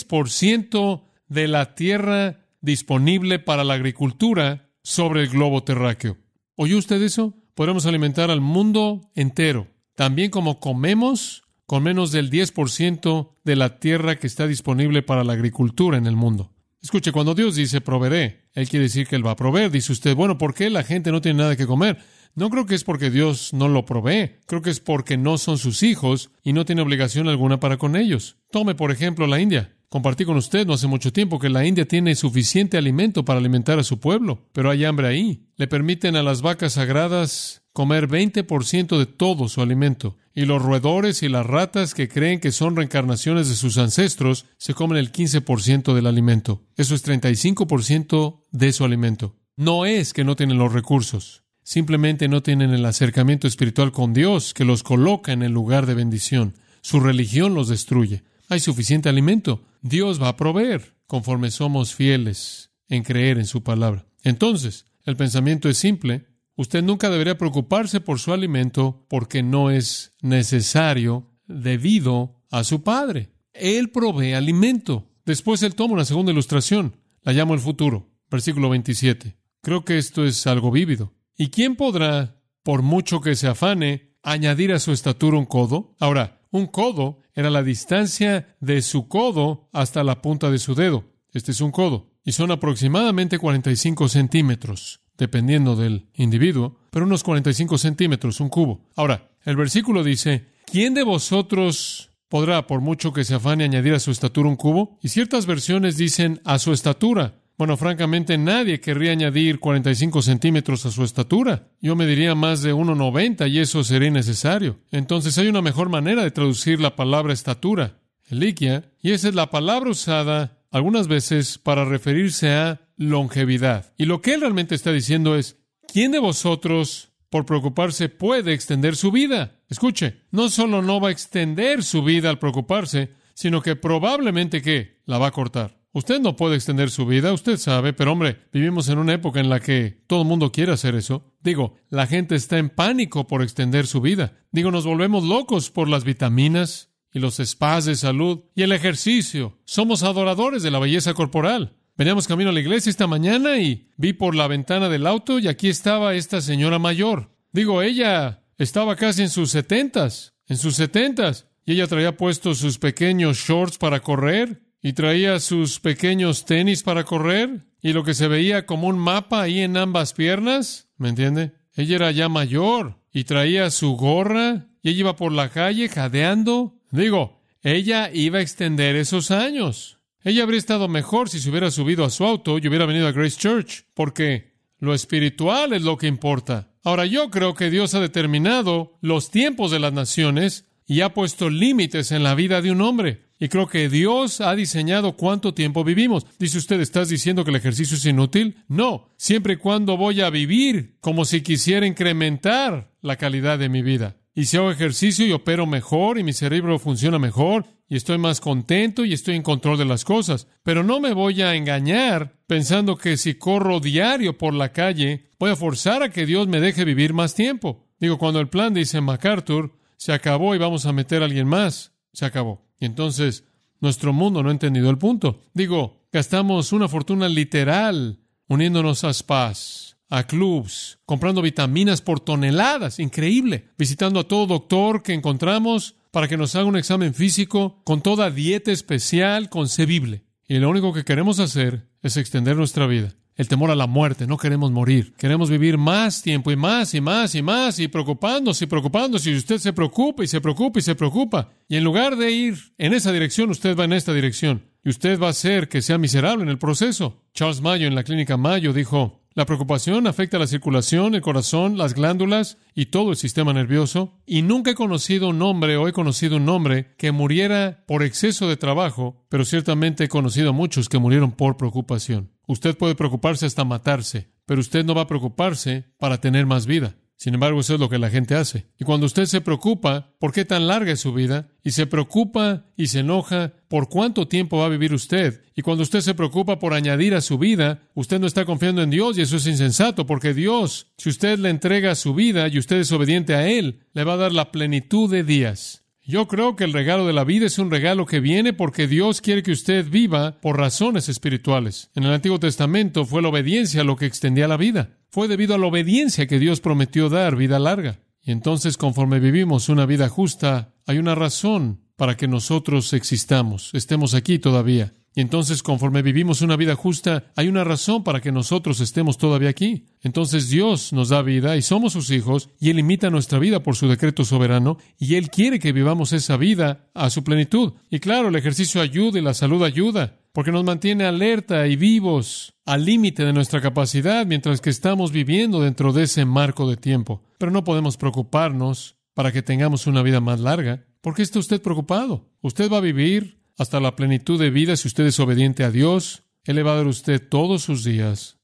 10% de la tierra disponible para la agricultura sobre el globo terráqueo. ¿Oyó usted eso? Podemos alimentar al mundo entero, también como comemos, con menos del 10% de la tierra que está disponible para la agricultura en el mundo. Escuche, cuando Dios dice proveeré, Él quiere decir que Él va a proveer. Dice usted, bueno, ¿por qué la gente no tiene nada que comer? No creo que es porque Dios no lo provee. Creo que es porque no son sus hijos y no tiene obligación alguna para con ellos. Tome, por ejemplo, la India. Compartí con usted no hace mucho tiempo que la India tiene suficiente alimento para alimentar a su pueblo, pero hay hambre ahí. Le permiten a las vacas sagradas comer 20% de todo su alimento, y los roedores y las ratas que creen que son reencarnaciones de sus ancestros se comen el 15% del alimento. Eso es 35% de su alimento. No es que no tienen los recursos, simplemente no tienen el acercamiento espiritual con Dios que los coloca en el lugar de bendición. Su religión los destruye. Hay suficiente alimento. Dios va a proveer conforme somos fieles en creer en su palabra. Entonces, el pensamiento es simple. Usted nunca debería preocuparse por su alimento porque no es necesario debido a su Padre. Él provee alimento. Después Él toma una segunda ilustración. La llamo el futuro. Versículo 27. Creo que esto es algo vívido. ¿Y quién podrá, por mucho que se afane, añadir a su estatura un codo? Ahora, un codo era la distancia de su codo hasta la punta de su dedo. Este es un codo. Y son aproximadamente 45 centímetros, dependiendo del individuo, pero unos 45 centímetros, un cubo. Ahora, el versículo dice, ¿quién de vosotros podrá, por mucho que se afane, añadir a su estatura un cubo? Y ciertas versiones dicen a su estatura. Bueno, francamente, nadie querría añadir 45 centímetros a su estatura. Yo mediría más de 1,90 y eso sería innecesario. Entonces hay una mejor manera de traducir la palabra estatura, eliquia, y esa es la palabra usada algunas veces para referirse a longevidad. Y lo que él realmente está diciendo es, ¿quién de vosotros, por preocuparse, puede extender su vida? Escuche, no solo no va a extender su vida al preocuparse, sino que probablemente, ¿qué? La va a cortar. Usted no puede extender su vida, usted sabe, pero hombre, vivimos en una época en la que todo el mundo quiere hacer eso. La gente está en pánico por extender su vida. Nos volvemos locos por las vitaminas y los spas de salud y el ejercicio. Somos adoradores de la belleza corporal. Veníamos camino a la iglesia esta mañana y vi por la ventana del auto y aquí estaba esta señora mayor. Ella estaba casi en sus 70s, y ella traía puestos sus pequeños shorts para correr. Y traía sus pequeños tenis para correr, y lo que se veía como un mapa ahí en ambas piernas, ¿me entiende? Ella era ya mayor, y traía su gorra, y ella iba por la calle jadeando. Ella iba a extender esos años. Ella habría estado mejor si se hubiera subido a su auto y hubiera venido a Grace Church, porque lo espiritual es lo que importa. Ahora, yo creo que Dios ha determinado los tiempos de las naciones y ha puesto límites en la vida de un hombre. Y creo que Dios ha diseñado cuánto tiempo vivimos. Dice usted, ¿estás diciendo que el ejercicio es inútil? No, siempre y cuando voy a vivir como si quisiera incrementar la calidad de mi vida. Y si hago ejercicio y opero mejor y mi cerebro funciona mejor y estoy más contento y estoy en control de las cosas. Pero no me voy a engañar pensando que si corro diario por la calle voy a forzar a que Dios me deje vivir más tiempo. Cuando el plan, dice MacArthur, se acabó y vamos a meter a alguien más, se acabó. Y entonces, nuestro mundo no ha entendido el punto. Gastamos una fortuna literal uniéndonos a spas, a clubs, comprando vitaminas por toneladas, increíble, visitando a todo doctor que encontramos para que nos haga un examen físico con toda dieta especial concebible. Y lo único que queremos hacer es extender nuestra vida. El temor a la muerte, no queremos morir. Queremos vivir más tiempo y más y más y más y preocupándose. Y usted se preocupa y se preocupa y se preocupa. Y en lugar de ir en esa dirección, usted va en esta dirección. Y usted va a hacer que sea miserable en el proceso. Charles Mayo, en la clínica Mayo, dijo, la preocupación afecta la circulación, el corazón, las glándulas y todo el sistema nervioso. Y nunca he conocido un hombre que muriera por exceso de trabajo, pero ciertamente he conocido a muchos que murieron por preocupación. Usted puede preocuparse hasta matarse, pero usted no va a preocuparse para tener más vida. Sin embargo, eso es lo que la gente hace. Y cuando usted se preocupa por qué tan larga es su vida, y se preocupa y se enoja por cuánto tiempo va a vivir usted, y cuando usted se preocupa por añadir a su vida, usted no está confiando en Dios, y eso es insensato, porque Dios, si usted le entrega su vida y usted es obediente a Él, le va a dar la plenitud de días. Yo creo que el regalo de la vida es un regalo que viene porque Dios quiere que usted viva por razones espirituales. En el Antiguo Testamento fue la obediencia lo que extendía la vida. Fue debido a la obediencia que Dios prometió dar vida larga. Y entonces, conforme vivimos una vida justa, hay una razón para que nosotros existamos, estemos aquí todavía. Y entonces, conforme vivimos una vida justa, hay una razón para que nosotros estemos todavía aquí. Entonces, Dios nos da vida y somos sus hijos, y Él limita nuestra vida por su decreto soberano, y Él quiere que vivamos esa vida a su plenitud. Y claro, el ejercicio ayuda y la salud ayuda, porque nos mantiene alerta y vivos al límite de nuestra capacidad mientras que estamos viviendo dentro de ese marco de tiempo. Pero no podemos preocuparnos para que tengamos una vida más larga. ¿Por qué está usted preocupado? Usted va a vivir hasta la plenitud de vida si usted es obediente a Dios. Él le va a dar a usted todos sus días.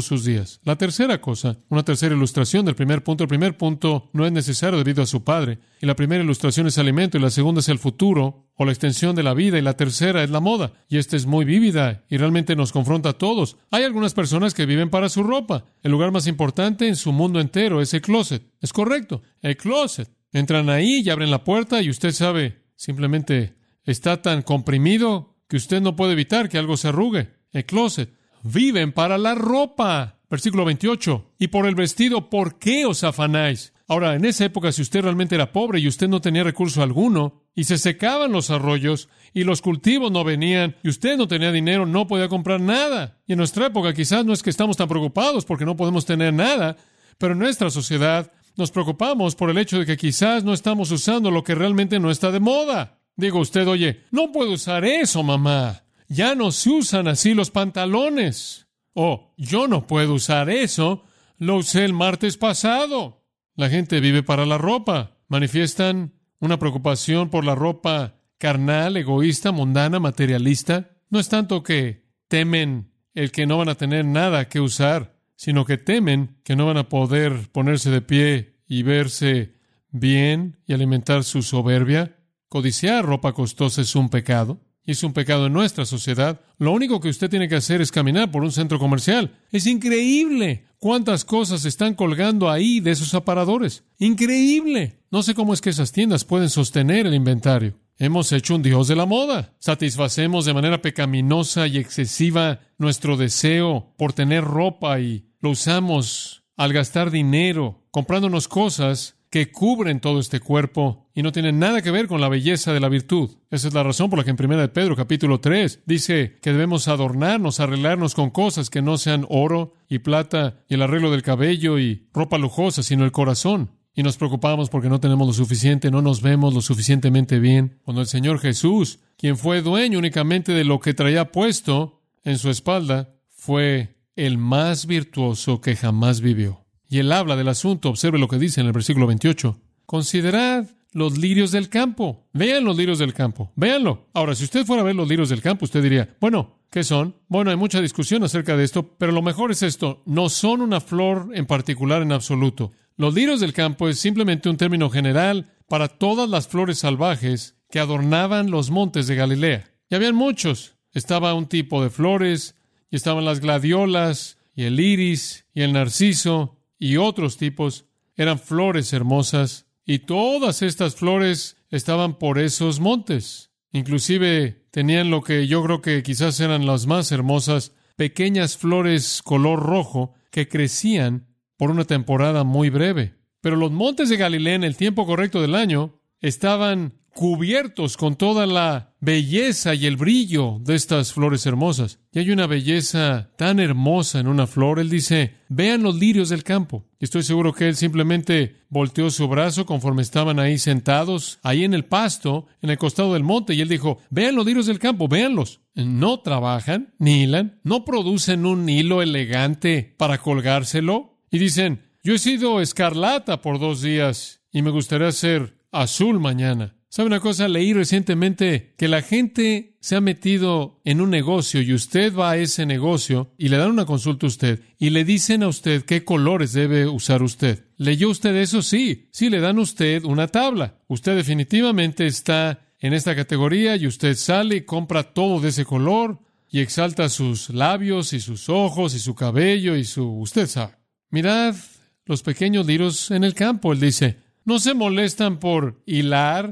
La tercera cosa, una tercera ilustración del primer punto. El primer punto no es necesario debido a su Padre. Y la primera ilustración es alimento, y la segunda es el futuro o la extensión de la vida, y la tercera es la moda. Y esta es muy vívida y realmente nos confronta a todos. Hay algunas personas que viven para su ropa. El lugar más importante en su mundo entero es el closet. Es correcto, el closet. Entran ahí y abren la puerta y usted sabe, simplemente está tan comprimido que usted no puede evitar que algo se arrugue. El closet. Viven para la ropa. Versículo 28. Y por el vestido, ¿por qué os afanáis? Ahora, en esa época, si usted realmente era pobre y usted no tenía recurso alguno, y se secaban los arroyos, y los cultivos no venían, y usted no tenía dinero, no podía comprar nada. Y en nuestra época quizás no es que estamos tan preocupados porque no podemos tener nada, pero en nuestra sociedad nos preocupamos por el hecho de que quizás no estamos usando lo que realmente no está de moda. Digo usted, oye, no puedo usar eso, mamá. Ya no se usan así los pantalones. Oh, yo no puedo usar eso. Lo usé el martes pasado. La gente vive para la ropa. Manifiestan una preocupación por la ropa carnal, egoísta, mundana, materialista. No es tanto que temen el que no van a tener nada que usar, sino que temen que no van a poder ponerse de pie y verse bien y alimentar su soberbia. Codiciar ropa costosa es un pecado. Y es un pecado en nuestra sociedad. Lo único que usted tiene que hacer es caminar por un centro comercial. Es increíble cuántas cosas están colgando ahí de esos aparadores. Increíble. No sé cómo es que esas tiendas pueden sostener el inventario. Hemos hecho un dios de la moda. Satisfacemos de manera pecaminosa y excesiva nuestro deseo por tener ropa y lo usamos al gastar dinero, comprándonos cosas que cubren todo este cuerpo y no tienen nada que ver con la belleza de la virtud. Esa es la razón por la que en 1 de Pedro, capítulo 3, dice que debemos adornarnos, arreglarnos con cosas que no sean oro y plata y el arreglo del cabello y ropa lujosa, sino el corazón. Y nos preocupamos porque no tenemos lo suficiente, no nos vemos lo suficientemente bien. Cuando el Señor Jesús, quien fue dueño únicamente de lo que traía puesto en su espalda, fue el más virtuoso que jamás vivió. Y él habla del asunto. Observe lo que dice en el versículo 28. Considerad los lirios del campo. Vean los lirios del campo. Véanlo. Ahora, si usted fuera a ver los lirios del campo, usted diría, bueno, ¿qué son? Bueno, hay mucha discusión acerca de esto, pero lo mejor es esto. No son una flor en particular en absoluto. Los lirios del campo es simplemente un término general para todas las flores salvajes que adornaban los montes de Galilea. Y habían muchos. Estaba un tipo de flores, y estaban las gladiolas, y el iris, y el narciso, y otros tipos. Eran flores hermosas, y todas estas flores estaban por esos montes. Inclusive tenían lo que yo creo que quizás eran las más hermosas, pequeñas flores color rojo que crecían por una temporada muy breve. Pero los montes de Galilea en el tiempo correcto del año estaban cubiertos con toda la belleza y el brillo de estas flores hermosas. Y hay una belleza tan hermosa en una flor. Él dice, vean los lirios del campo. Y estoy seguro que él simplemente volteó su brazo conforme estaban ahí sentados, ahí en el pasto, en el costado del monte. Y él dijo, vean los lirios del campo, véanlos. No trabajan, ni hilan, no producen un hilo elegante para colgárselo. Y dicen, yo he sido escarlata por 2 días y me gustaría ser azul mañana. ¿Sabe una cosa? Leí recientemente que la gente se ha metido en un negocio y usted va a ese negocio y le dan una consulta a usted y le dicen a usted qué colores debe usar usted. ¿Leyó usted eso? Sí. Sí, le dan a usted una tabla. Usted definitivamente está en esta categoría y usted sale y compra todo de ese color y exalta sus labios y sus ojos y su cabello y usted sabe. Mirad los pequeños lirios en el campo, él dice. No se molestan por hilar.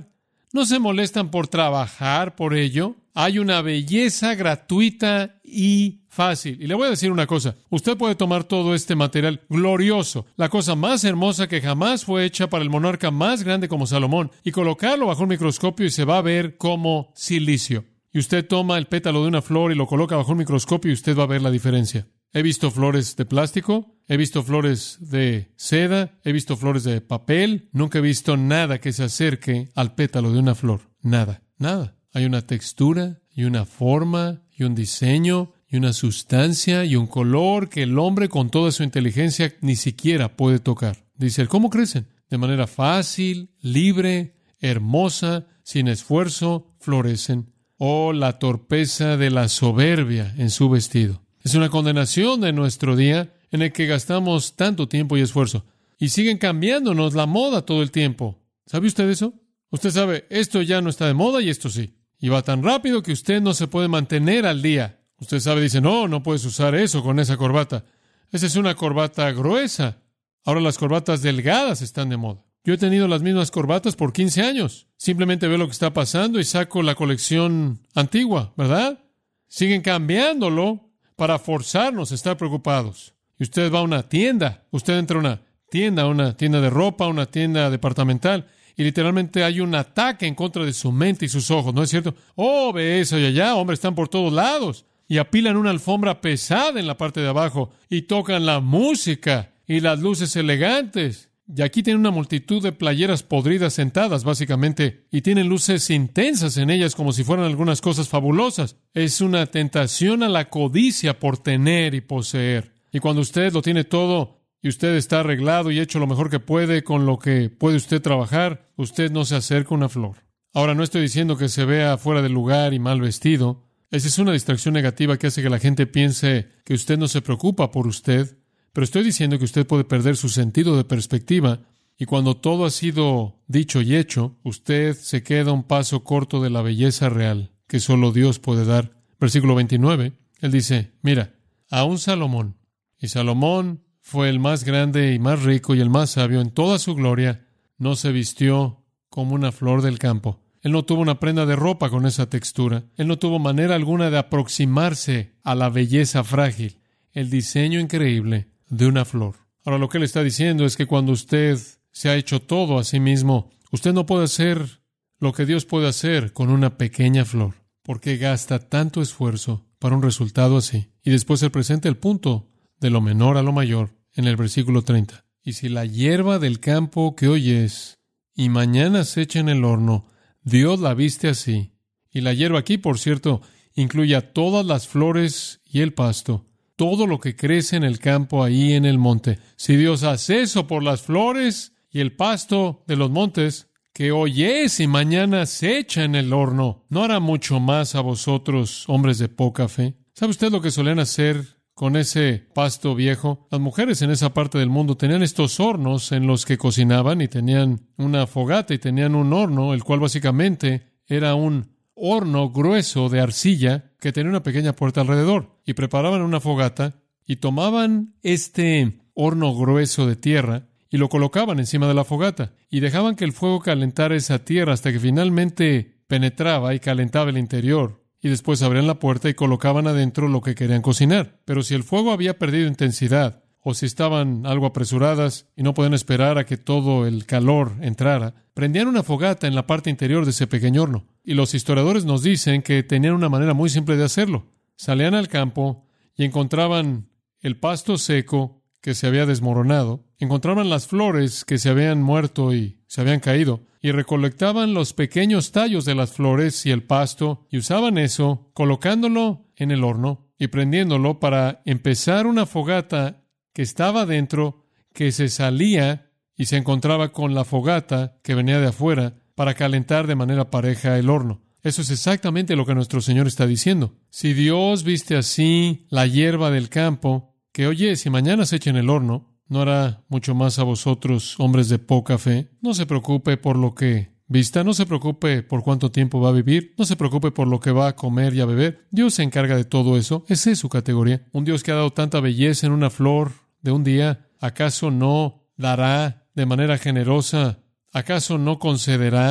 No se molestan por trabajar por ello. Hay una belleza gratuita y fácil. Y le voy a decir una cosa. Usted puede tomar todo este material glorioso, la cosa más hermosa que jamás fue hecha para el monarca más grande como Salomón, y colocarlo bajo un microscopio y se va a ver como silicio. Y usted toma el pétalo de una flor y lo coloca bajo un microscopio y usted va a ver la diferencia. He visto flores de plástico, he visto flores de seda, he visto flores de papel. Nunca he visto nada que se acerque al pétalo de una flor. Nada, nada. Hay una textura y una forma y un diseño y una sustancia y un color que el hombre con toda su inteligencia ni siquiera puede tocar. Dice él, ¿cómo crecen? De manera fácil, libre, hermosa, sin esfuerzo, florecen. Oh, la torpeza de la soberbia en su vestido. Es una condenación de nuestro día en el que gastamos tanto tiempo y esfuerzo. Y siguen cambiándonos la moda todo el tiempo. ¿Sabe usted eso? Usted sabe, esto ya no está de moda y esto sí. Y va tan rápido que usted no se puede mantener al día. Usted sabe, dice, no puedes usar eso con esa corbata. Esa es una corbata gruesa. Ahora las corbatas delgadas están de moda. Yo he tenido las mismas corbatas por 15 años. Simplemente veo lo que está pasando y saco la colección antigua, ¿verdad? Siguen cambiándolo para forzarnos a estar preocupados. Y usted va a una tienda. Usted entra a una tienda de ropa, una tienda departamental, y literalmente hay un ataque en contra de su mente y sus ojos, ¿no es cierto? Oh, ve eso y allá, hombre, están por todos lados. Y apilan una alfombra pesada en la parte de abajo y tocan la música y las luces elegantes. Y aquí tienen una multitud de playeras podridas sentadas, básicamente, y tienen luces intensas en ellas como si fueran algunas cosas fabulosas. Es una tentación a la codicia por tener y poseer. Y cuando usted lo tiene todo y usted está arreglado y hecho lo mejor que puede con lo que puede usted trabajar, usted no se acerca a una flor. Ahora, no estoy diciendo que se vea fuera de lugar y mal vestido. Esa es una distracción negativa que hace que la gente piense que usted no se preocupa por usted. Pero estoy diciendo que usted puede perder su sentido de perspectiva y cuando todo ha sido dicho y hecho, usted se queda un paso corto de la belleza real que solo Dios puede dar. Versículo 29, él dice, mira, aún Salomón, y Salomón fue el más grande y más rico y el más sabio en toda su gloria, no se vistió como una flor del campo. Él no tuvo una prenda de ropa con esa textura. Él no tuvo manera alguna de aproximarse a la belleza frágil, el diseño increíble de una flor. Ahora, lo que él está diciendo es que cuando usted se ha hecho todo a sí mismo, usted no puede hacer lo que Dios puede hacer con una pequeña flor, porque gasta tanto esfuerzo para un resultado así. Y después él presenta el punto de lo menor a lo mayor en el versículo 30. Y si la hierba del campo que hoy es y mañana se echa en el horno, Dios la viste así. Y la hierba aquí, por cierto, incluye a todas las flores y el pasto, todo lo que crece en el campo ahí en el monte. Si Dios hace eso por las flores y el pasto de los montes, que hoy es y mañana se echa en el horno, ¿no hará mucho más a vosotros, hombres de poca fe? ¿Sabe usted lo que solían hacer con ese pasto viejo? Las mujeres en esa parte del mundo tenían estos hornos en los que cocinaban y tenían una fogata y tenían un horno, el cual básicamente era un horno grueso de arcilla que tenía una pequeña puerta alrededor. Y preparaban una fogata y tomaban este horno grueso de tierra y lo colocaban encima de la fogata y dejaban que el fuego calentara esa tierra hasta que finalmente penetraba y calentaba el interior. Y después abrían la puerta y colocaban adentro lo que querían cocinar. Pero si el fuego había perdido intensidad o si estaban algo apresuradas y no podían esperar a que todo el calor entrara, prendían una fogata en la parte interior de ese pequeño horno. Y los historiadores nos dicen que tenían una manera muy simple de hacerlo. Salían al campo y encontraban el pasto seco que se había desmoronado, encontraban las flores que se habían muerto y se habían caído, y recolectaban los pequeños tallos de las flores y el pasto, y usaban eso, colocándolo en el horno y prendiéndolo para empezar una fogata que estaba dentro, que se salía y se encontraba con la fogata que venía de afuera para calentar de manera pareja el horno. Eso es exactamente lo que nuestro Señor está diciendo. Si Dios viste así la hierba del campo, que oye, si mañana se echa en el horno, ¿no hará mucho más a vosotros, hombres de poca fe? No se preocupe por lo que vista, no se preocupe por cuánto tiempo va a vivir, no se preocupe por lo que va a comer y a beber. Dios se encarga de todo eso. Esa es su categoría. Un Dios que ha dado tanta belleza en una flor de un día, ¿acaso no dará de manera generosa? ¿Acaso no concederá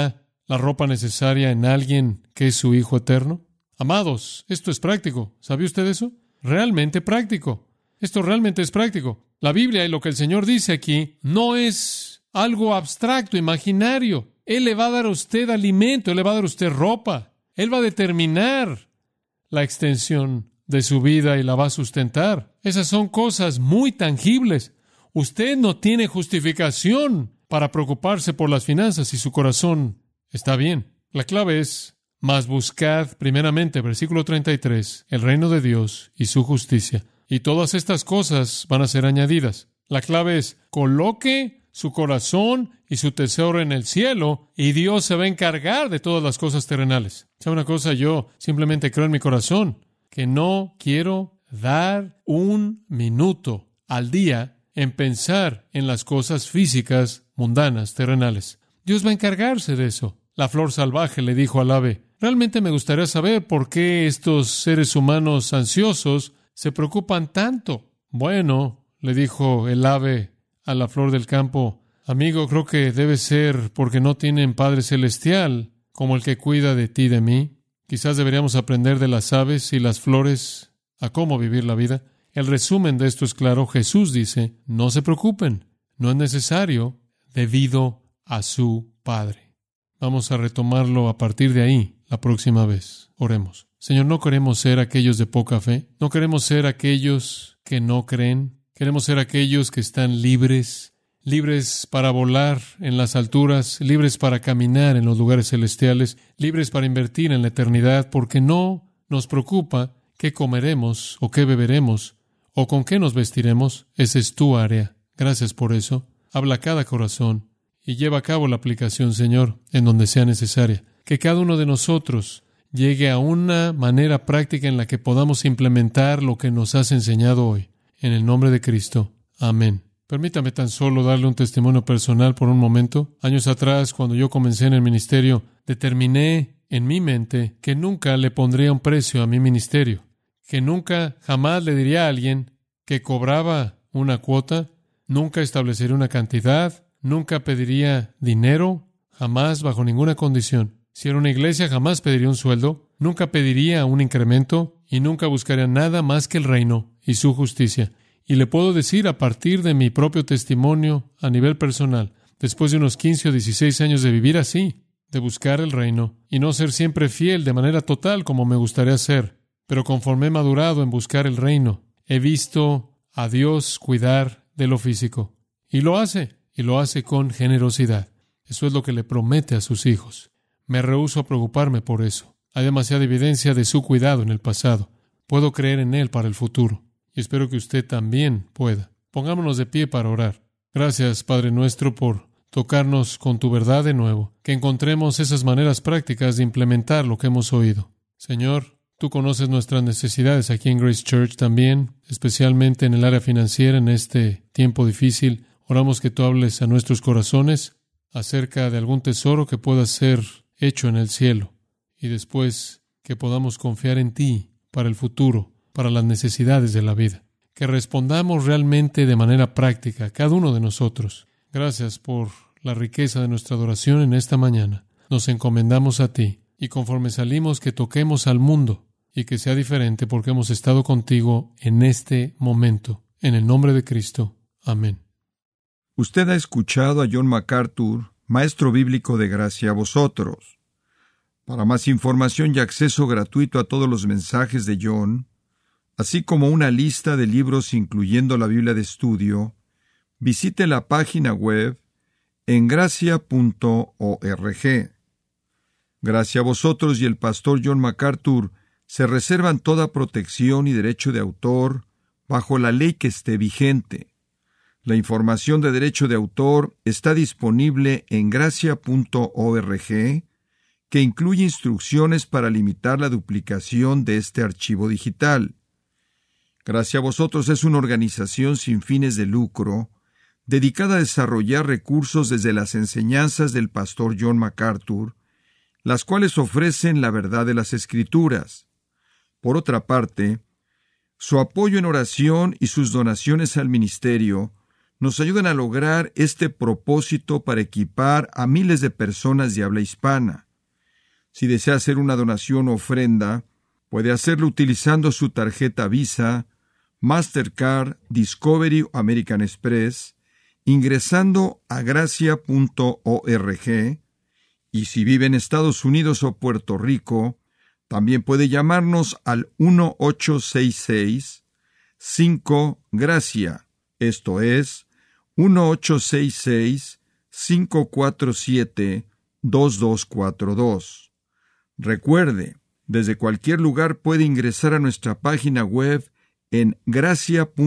la ropa necesaria en alguien que es su Hijo eterno? Amados, esto es práctico. ¿Sabía usted eso? Realmente práctico. Esto realmente es práctico. La Biblia y lo que el Señor dice aquí no es algo abstracto, imaginario. Él le va a dar a usted alimento, Él le va a dar a usted ropa. Él va a determinar la extensión de su vida y la va a sustentar. Esas son cosas muy tangibles. Usted no tiene justificación para preocuparse por las finanzas si su corazón está bien. La clave es: mas buscad primeramente, versículo 33, el reino de Dios y su justicia, y todas estas cosas van a ser añadidas. La clave es: coloque su corazón y su tesoro en el cielo, y Dios se va a encargar de todas las cosas terrenales. ¿Sabe una cosa? Yo simplemente creo en mi corazón que no quiero dar un minuto al día en pensar en las cosas físicas, mundanas, terrenales. Dios va a encargarse de eso. La flor salvaje le dijo al ave: realmente me gustaría saber por qué estos seres humanos ansiosos se preocupan tanto. Bueno, le dijo el ave a la flor del campo: amigo, creo que debe ser porque no tienen Padre Celestial como el que cuida de ti y de mí. Quizás deberíamos aprender de las aves y las flores a cómo vivir la vida. El resumen de esto es claro. Jesús dice: no se preocupen, no es necesario, debido a su Padre. Vamos a retomarlo a partir de ahí la próxima vez. Oremos. Señor, no queremos ser aquellos de poca fe, no queremos ser aquellos que no creen, queremos ser aquellos que están libres para volar en las alturas, libres para caminar en los lugares celestiales, libres para invertir en la eternidad, porque no nos preocupa qué comeremos o qué beberemos o con qué nos vestiremos. Esa es tu área. Gracias por eso. Habla a cada corazón y lleva a cabo la aplicación, Señor, en donde sea necesaria. Que cada uno de nosotros llegue a una manera práctica en la que podamos implementar lo que nos has enseñado hoy. En el nombre de Cristo. Amén. Permítame tan solo darle un testimonio personal por un momento. Años atrás, cuando yo comencé en el ministerio, determiné en mi mente que nunca le pondría un precio a mi ministerio, que nunca, jamás le diría a alguien que cobraba una cuota, nunca establecería una cantidad, nunca pediría dinero, jamás, bajo ninguna condición. Si era una iglesia, jamás pediría un sueldo, nunca pediría un incremento y nunca buscaría nada más que el reino y su justicia. Y le puedo decir, a partir de mi propio testimonio a nivel personal, después de unos 15 o 16 años de vivir así, de buscar el reino y no ser siempre fiel de manera total como me gustaría ser, pero conforme he madurado en buscar el reino, he visto a Dios cuidar de lo físico. Y lo hace con generosidad. Eso es lo que le promete a sus hijos. Me rehúso a preocuparme por eso. Hay demasiada evidencia de su cuidado en el pasado. Puedo creer en Él para el futuro. Y espero que usted también pueda. Pongámonos de pie para orar. Gracias, Padre nuestro, por tocarnos con tu verdad de nuevo. Que encontremos esas maneras prácticas de implementar lo que hemos oído. Señor, tú conoces nuestras necesidades aquí en Grace Church también, especialmente en el área financiera en este tiempo difícil. Oramos que tú hables a nuestros corazones acerca de algún tesoro que pueda ser hecho en el cielo. Y después que podamos confiar en ti para el futuro, para las necesidades de la vida. Que respondamos realmente de manera práctica, cada uno de nosotros. Gracias por la riqueza de nuestra adoración en esta mañana. Nos encomendamos a ti, y conforme salimos, que toquemos al mundo, y que sea diferente porque hemos estado contigo en este momento. En el nombre de Cristo. Amén. Usted ha escuchado a John MacArthur, maestro bíblico de Gracia a Vosotros. Para más información y acceso gratuito a todos los mensajes de John, así como una lista de libros incluyendo la Biblia de estudio, visite la página web en gracia.org. Gracia a Vosotros y el pastor John MacArthur se reservan toda protección y derecho de autor bajo la ley que esté vigente. La información de derecho de autor está disponible en gracia.org, que incluye instrucciones para limitar la duplicación de este archivo digital. Gracia a Vosotros es una organización sin fines de lucro, dedicada a desarrollar recursos desde las enseñanzas del pastor John MacArthur, las cuales ofrecen la verdad de las Escrituras. Por otra parte, su apoyo en oración y sus donaciones al ministerio nos ayudan a lograr este propósito para equipar a miles de personas de habla hispana. Si desea hacer una donación o ofrenda, puede hacerlo utilizando su tarjeta Visa, Mastercard, Discovery o American Express, ingresando a gracia.org, y si vive en Estados Unidos o Puerto Rico, también puede llamarnos al 1-866-5-GRACIA, esto es, 1-866-547-2242. Recuerde, desde cualquier lugar puede ingresar a nuestra página web en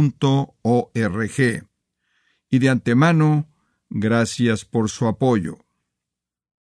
gracia.org. Y de antemano, gracias por su apoyo.